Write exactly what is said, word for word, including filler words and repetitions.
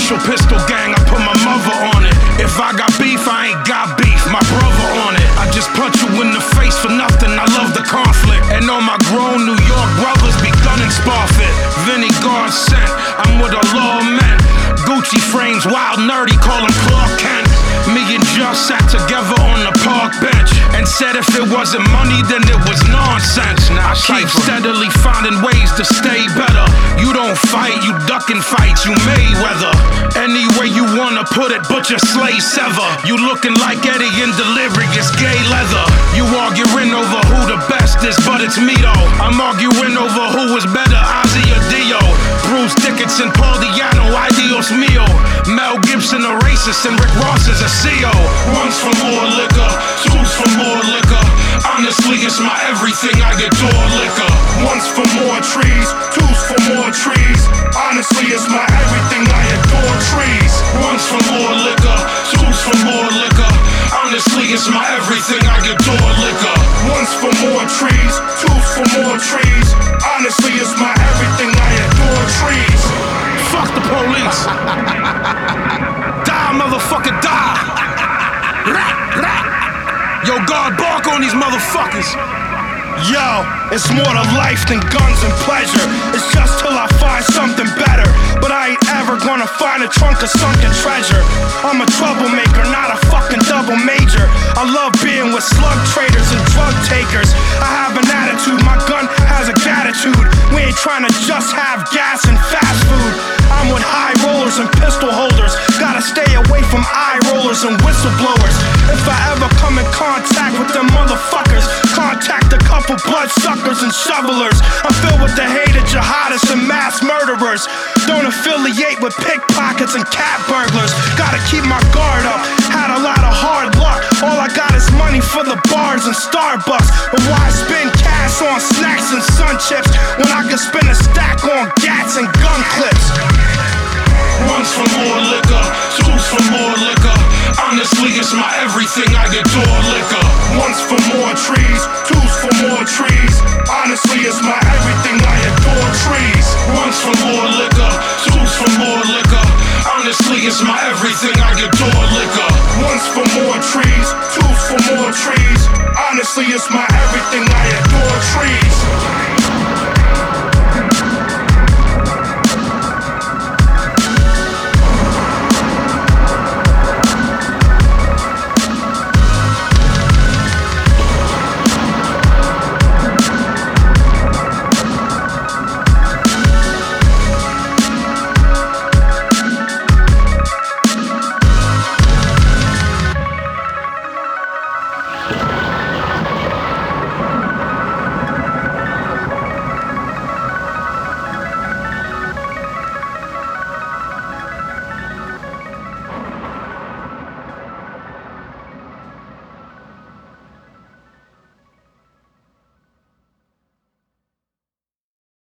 Official pistol gang, I put my mother on it. If I got beef, I ain't got beef, my brother on it. I just punch you in the face for nothing, I love the conflict. And all my grown New York brothers be gunning Sparfit. Vinny God sent, I'm with a lawman. Gucci frames, wild nerdy, call him Clark Kent. Me and Just sat together on the park bench and said if it wasn't money, then it was nonsense. Now I keep steadily finding ways to stay better. You don't fight, you ducking fights, you Mayweather. Any way you wanna put it, butcher, slay, sever. You looking like Eddie in Delirious Gay Leather. You arguing over who the best is, but it's me though. I'm arguing over who is better, Ozzy or Dio. Bruce Dickinson, Paul Diano, Ideos Mio. Mel Gibson, a racist, and Rick Ross is a C E O. One's for more liquor, two's for more liquor. Honestly, it's my everything, I adore liquor. One's for more trees, two's for more trees. Honestly, it's my everything, I adore trees. One's for more liquor, two's for more liquor. Honestly, it's my everything, I adore liquor. One's for more trees, two's for more trees. Honestly, it's my everything, I adore trees. Fuck the police. Die, motherfucker, die. Yo, God, bark on these motherfuckers. Yo, it's more to life than guns and pleasure. It's just till I find something better. But I ain't ever gonna find a trunk of sunken treasure. I'm a troublemaker, not a fucking double major. I love being with slug traders and drug takers. I have an attitude, my gun has a gratitude. We ain't trying to just have gas and fast food. I'm with high rollers and pistol holders. Gotta stay away from eye rollers and whistleblowers. If I ever come in contact with them motherfuckers, contact a couple bloodsuckers and shovelers. I'm filled with the hated jihadists and mass murderers. Don't affiliate with pickpockets and cat burglars. Gotta keep my guard up, had a lot of hard luck. All I got is money for the bars and Starbucks. But why spend cash on snacks and sun chips when I can spend a stack on gats and gun clips? One's for more liquor, two's for more liquor. Honestly, it's my everything, I adore liquor. One's for more trees, two's for more trees. Honestly, it's my everything, I adore trees. One's for more liquor, two's for more liquor. Honestly, it's my everything, I adore liquor. One's for more trees, two's for more trees. Honestly, it's my everything, I adore.